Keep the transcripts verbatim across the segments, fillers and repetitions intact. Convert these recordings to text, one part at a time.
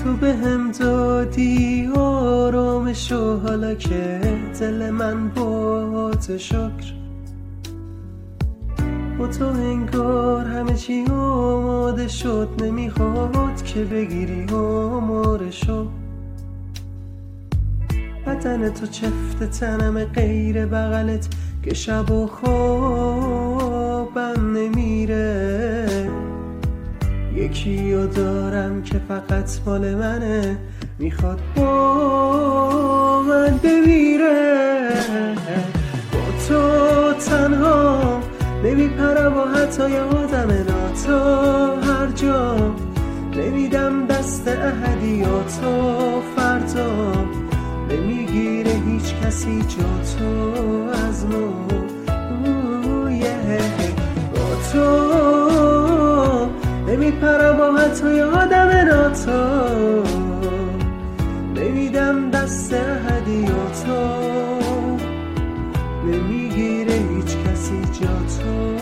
تو به هم دادی آرامشو، حالا که دل من باهات شکر. با تو انگار همه چی آماده شد، نمیخواد که بگیری آمارشو. بدن تو چفت تنم غیر بغلت که شب و خوابم نمیره. یکی رو دارم که فقط مال منه، میخواد با من بمیره. با تو تنها نمیپرم و حتی یادم ناتا هر جا نمیدم دست احدیاتو. فردا نمیگیره هیچ کسی جا تو از ما. با تو نمیپرم و حتی یادم ناتا نمیدم دست هدیاتو. نمیگیره هیچ کسی جا تو.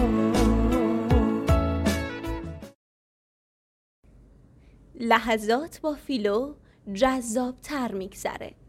لحظات با فیلو جذاب تر میگذره.